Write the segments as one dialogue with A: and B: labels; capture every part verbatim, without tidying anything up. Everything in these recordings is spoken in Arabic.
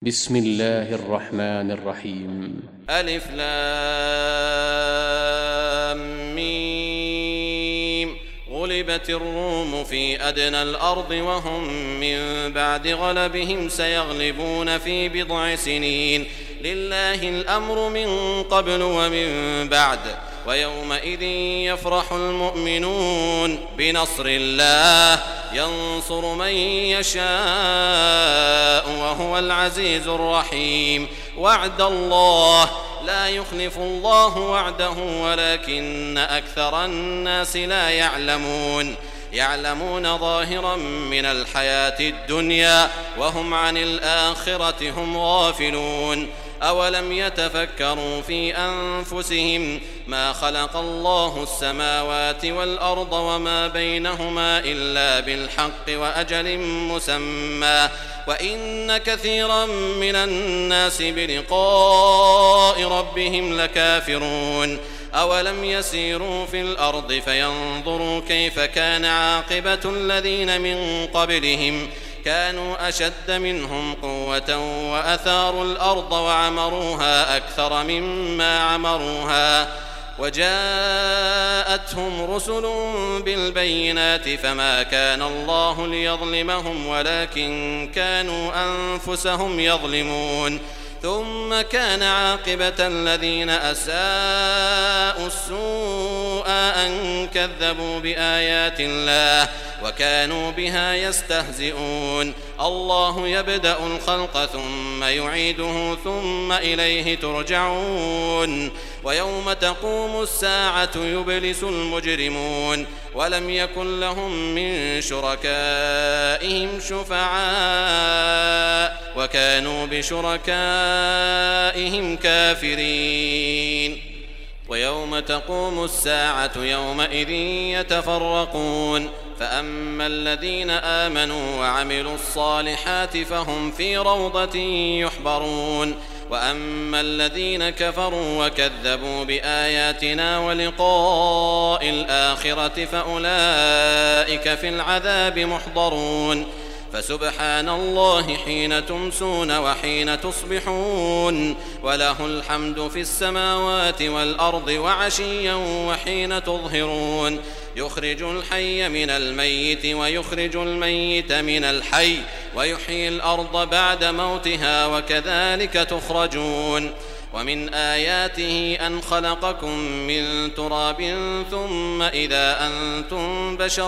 A: بسم الله الرحمن الرحيم.
B: ألف لام ميم. غلبت الروم في أدنى الأرض وهم من بعد غلبهم سيغلبون في بضع سنين. لله الأمر من قبل ومن بعد ويومئذ يفرح المؤمنون بنصر الله ينصر من يشاء وهو العزيز الرحيم. وعد الله لا يخلف الله وعده ولكن أكثر الناس لا يعلمون. يعلمون ظاهرا من الحياة الدنيا وهم عن الآخرة هم غافلون. أولم يتفكروا في أنفسهم ما خلق الله السماوات والأرض وما بينهما إلا بالحق وأجل مسمى وإن كثيرا من الناس بلقاء ربهم لكافرون. أولم يسيروا في الأرض فينظروا كيف كان عاقبة الذين من قبلهم كانوا أشد منهم قوة وأثاروا الأرض وعمروها أكثر مما عمروها وجاءتهم رسل بالبينات فما كان الله ليظلمهم ولكن كانوا أنفسهم يظلمون. ثم كان عاقبة الذين أساءوا السوء أن كذبوا بآيات الله وكانوا بها يستهزئون. الله يبدأ الخلق ثم يعيده ثم إليه ترجعون. ويوم تقوم الساعة يبلس المجرمون ولم يكن لهم من شركائهم شفعاء وكانوا بشركائهم كافرين. ويوم تقوم الساعة يومئذ يتفرقون فأما الذين آمنوا وعملوا الصالحات فهم في روضة يحبرون وأما الذين كفروا وكذبوا بآياتنا ولقاء الآخرة فأولئك في العذاب محضرون. فسبحان الله حين تمسون وحين تصبحون وله الحمد في السماوات والأرض وعشيا وحين تظهرون. يخرج الحي من الميت ويخرج الميت من الحي ويحيي الأرض بعد موتها وكذلك تخرجون. ومن آياته أن خلقكم من تراب ثم إذا أنتم بشر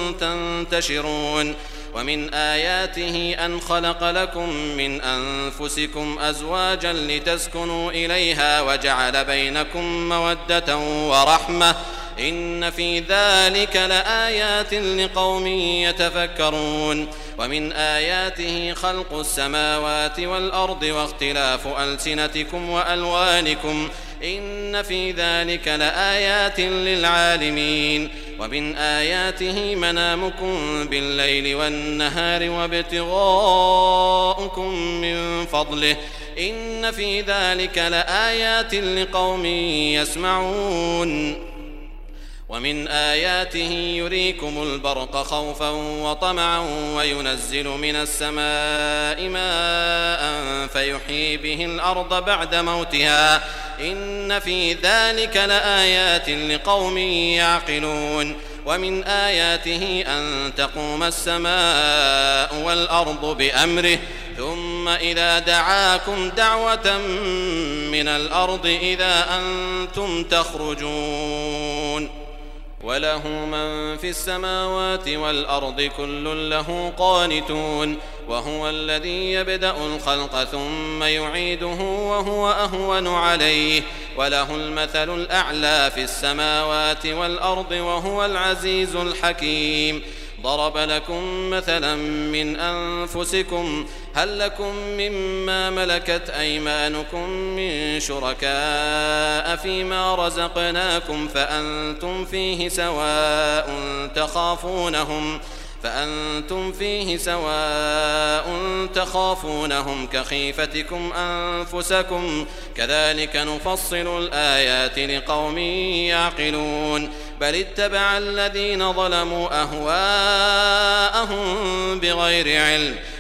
B: تنتشرون. ومن آياته أن خلق لكم من أنفسكم أزواجا لتسكنوا إليها وجعل بينكم مودة ورحمة إن في ذلك لآيات لقوم يتفكرون. ومن آياته خلق السماوات والأرض واختلاف ألسنتكم وألوانكم إن في ذلك لآيات للعالمين. ومن آياته منامكم بالليل والنهار وابتغاؤكم من فضله إن في ذلك لآيات لقوم يسمعون. ومن آياته يريكم البرق خوفا وطمعا وينزل من السماء ماء فيحيي به الأرض بعد موتها إن في ذلك لآيات لقوم يعقلون. ومن آياته أن تقوم السماء والأرض بأمره ثم إذا دعاكم دعوة من الأرض إذا أنتم تخرجون. وله من في السماوات والأرض كل له قانتون. وهو الذي يبدأ الخلق ثم يعيده وهو أهون عليه وله المثل الأعلى في السماوات والأرض وهو العزيز الحكيم. ضرب لكم مثلا من أنفسكم هل لكم مما ملكت أيمانكم من شركاء فيما رزقناكم فأنتم فيه سواء تخافونهم فأنتم فيه سواء تخافونهم كخيفتكم أنفسكم كذلك نفصل الآيات لقوم يعقلون. بل اتبع الذين ظلموا أهواءهم بغير علم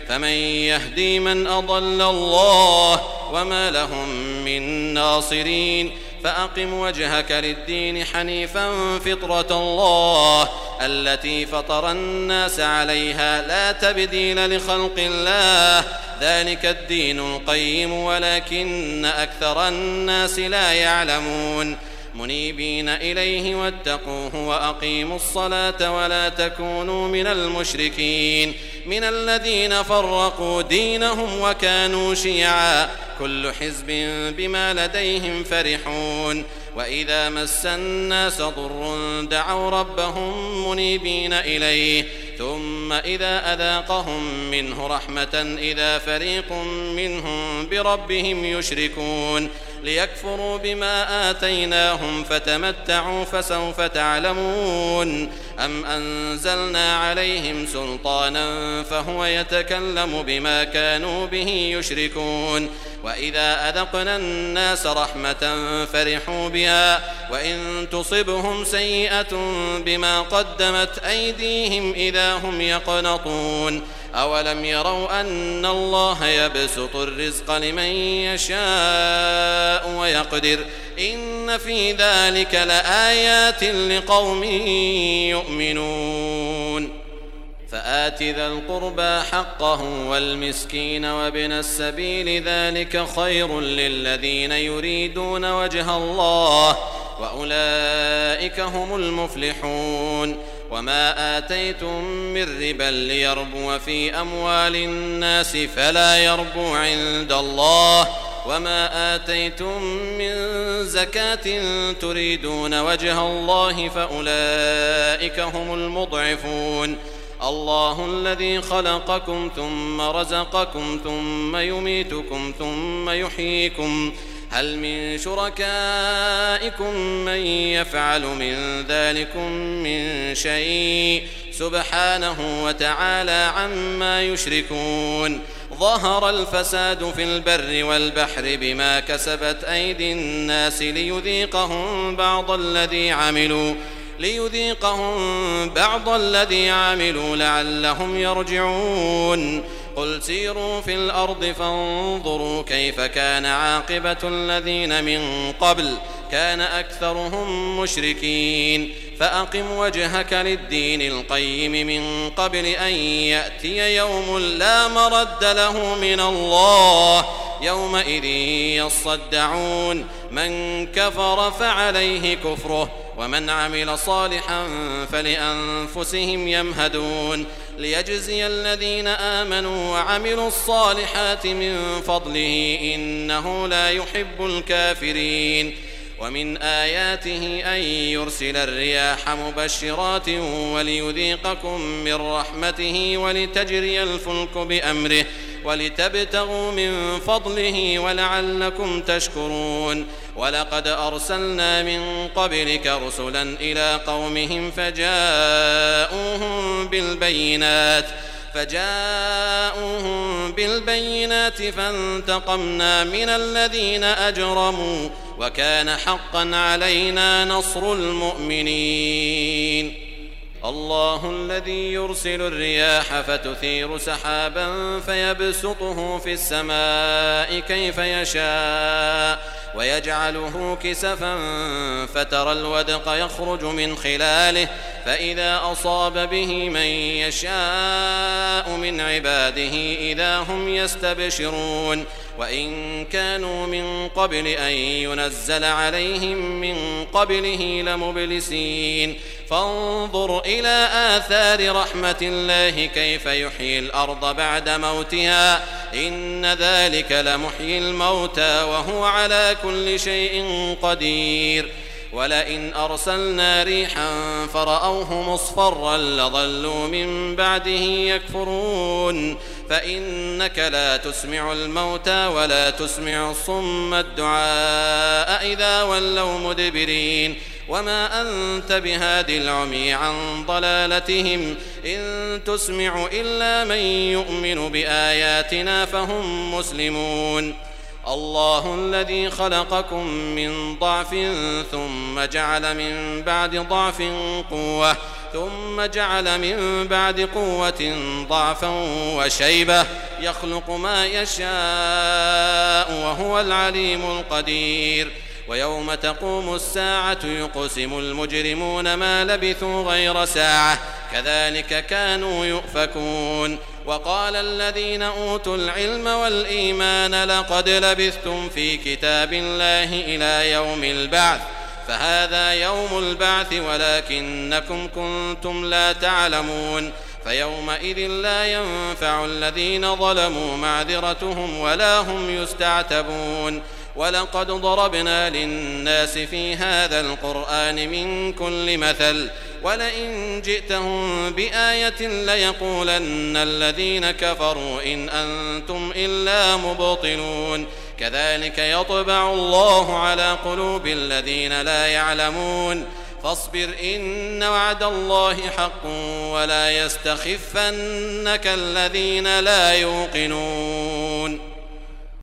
B: فمن يهدي من أضل الله وما لهم من ناصرين فأقم وجهك للدين حنيفا فطرة الله التي فطر الناس عليها لا تبديل لخلق الله ذلك الدين القيم ولكن أكثر الناس لا يعلمون منيبين إليه واتقوه وأقيموا الصلاة ولا تكونوا من المشركين من الذين فرقوا دينهم وكانوا شيعا كل حزب بما لديهم فرحون وإذا مس الناس ضر دعوا ربهم منيبين إليه ثم إذا أذاقهم منه رحمة إذا فريق منهم بربهم يشركون ليكفروا بما آتيناهم فتمتعوا فسوف تعلمون أم أنزلنا عليهم سلطانا فهو يتكلم بما كانوا به يشركون وإذا أذقنا الناس رحمة فرحوا بها وإن تصبهم سيئة بما قدمت أيديهم إذا هم يقنطون أولم يروا أن الله يبسط الرزق لمن يشاء ويقدر إن في ذلك لآيات لقوم يؤمنون فآت ذا القربى حقه والمسكين وابن السبيل ذلك خير للذين يريدون وجه الله وأولئك هم المفلحون وما آتيتم من ربا ليربو في أموال الناس فلا يربو عند الله وما آتيتم من زكاة تريدون وجه الله فأولئك هم المضعفون الله الذي خلقكم ثم رزقكم ثم يميتكم ثم يحييكم هل من شركائكم من يفعل من ذلكم من شيء سبحانه وتعالى عما يشركون ظهر الفساد في البر والبحر بما كسبت أيدي الناس ليذيقهم بعض الذي عملوا ليذيقهم بعض الذي عملوا لعلهم يرجعون قل سيروا في الأرض فانظروا كيف كان عاقبة الذين من قبل كان أكثرهم مشركين فأقم وجهك للدين القيم من قبل أن يأتي يوم لا مرد له من الله يومئذ يصدعون من كفر فعليه كفره ومن عمل صالحا فلأنفسهم يمهدون ليجزي الذين آمنوا وعملوا الصالحات من فضله إنه لا يحب الكافرين ومن آياته أن يرسل الرياح مبشرات وليذيقكم من رحمته ولتجري الفلك بأمره ولتبتغوا من فضله ولعلكم تشكرون ولقد أرسلنا من قبلك رسلا إلى قومهم فجاءوهم بالبينات فجاءوهم بالبينات فانتقمنا من الذين أجرموا وكان حقا علينا نصر المؤمنين الله الذي يرسل الرياح فتثير سحابا فيبسطه في السماء كيف يشاء ويجعله كسفا فترى الودق يخرج من خلاله فإذا أصاب به من يشاء من عباده إذا هم يستبشرون وإن كانوا من قبل أن ينزل عليهم من قبله لمبلسين فانظر إلى آثار رحمة الله كيف يحيي الأرض بعد موتها إن ذلك لمحيي الموتى وهو على كل شيء قدير ولئن أرسلنا ريحا فرأوه مصفرا لظلوا من بعده يكفرون فإنك لا تسمع الموتى ولا تسمع الصم الدعاء إذا ولوا مدبرين وما أنت بهاد العمي عن ضلالتهم إن تسمع إلا من يؤمن بآياتنا فهم مسلمون الله الذي خلقكم من ضعف ثم جعل من بعد ضعف قوة ثم جعل من بعد قوة ضعفا وشيبة يخلق ما يشاء وهو العليم القدير ويوم تقوم الساعة يقسم المجرمون ما لبثوا غير ساعة كذلك كانوا يؤفكون وقال الذين أوتوا العلم والإيمان لقد لبثتم في كتاب الله إلى يوم البعث فهذا يوم البعث ولكنكم كنتم لا تعلمون فيومئذ لا ينفع الذين ظلموا معذرتهم ولا هم يستعتبون ولقد ضربنا للناس في هذا القرآن من كل مثل ولئن جئتهم بآية ليقولن الذين كفروا إن أنتم إلا مبطلون كذلك يطبع الله على قلوب الذين لا يعلمون فاصبر إن وعد الله حق ولا يستخفنك الذين لا يوقنون